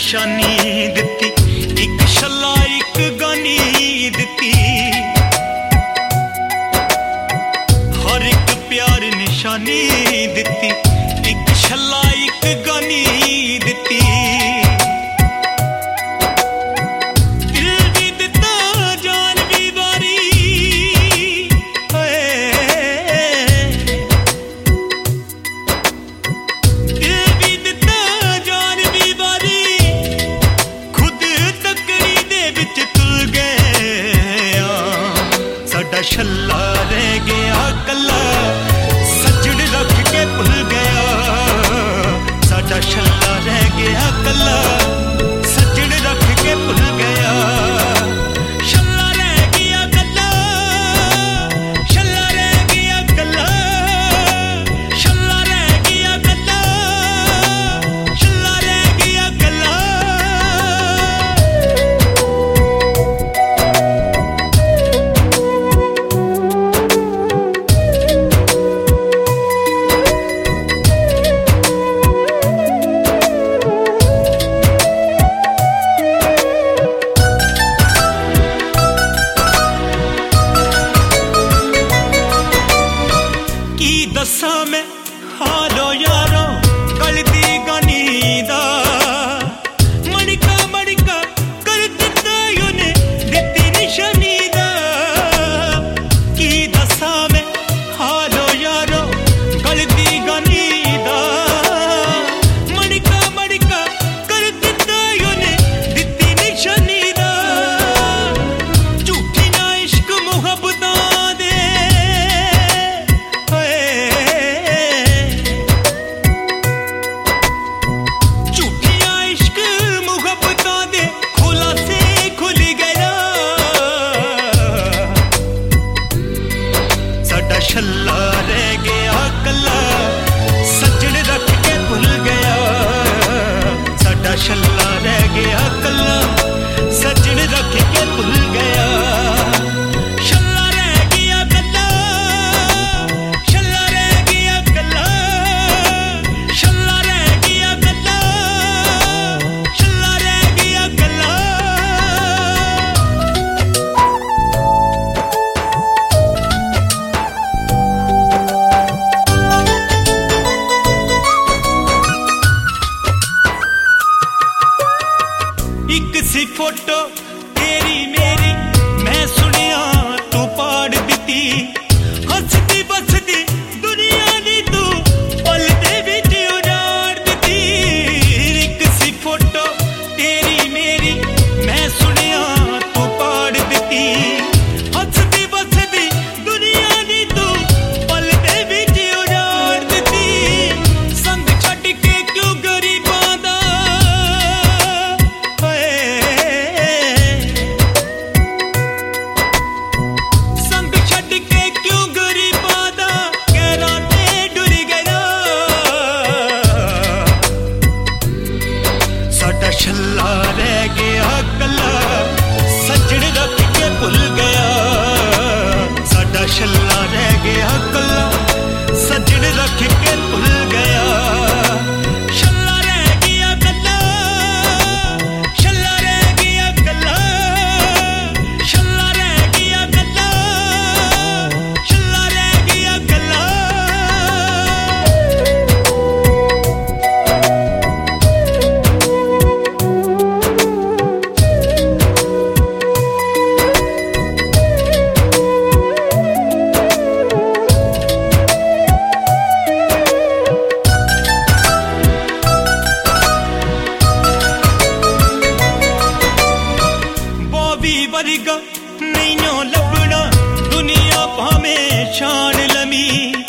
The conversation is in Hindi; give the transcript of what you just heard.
निशानी दिती, एक छल्ला एक गानी दिती, हर एक प्यार निशानी दिती, एक छल्ला एक गानी दिती। छल्ला रह गया कला सजड़ रख के भुल गया, साडा छल्ला रह गया कला सजड़ रख के भुल गया। छल्ला रह गया कला, छल्ला रह गया कला, छल्ला रह गया कला, छल्ला रह गया कला। दसा मैं हालो यारो गलती गानी दा, मड़का मड़का कर दिता यूने दिती निशानी दा। की दसा मैं हालो यारो गलती गानी दा, मड़का मड़का कर दिता यूने दिती निशानी दा। झूठी ना इश्क मुहब्बतां दे छल्ला रह गया कला सजड़ रख के भुल गया, साडा छल्ला रह गया कला सजड़ रख के भुल गया। छल्ला रह गया कला, छल्ला रह गया कला, छल्ला रह गया कला, छल्ला रह गया कला। एक सी फोटो तेरी मेरी मैं सुनिया तू पाड़ दिती, हसदी बसदी दुनिया दी तू पल दे विच उजाड़ दिती। एक सी फोटो तेरी मेरी मैं सुनिया तू पाड़ दिती, हसदी बसदी दुनिया दी तू पल दे विच उजाड़ दिती। संग छड्ड के क्यों गरीबां दा छल्ला रह गया कला सजड़ रख के भुल गया, साडा छल्ला रह गया कला सजड़ रख के भुल गया। छल्ला रह गया कला, छल्ला रह गया कला, छल्ला रह गया कला, छल्ला रह गया कला। वर्गा नहीं लभना दुनिया भावें शान लमी,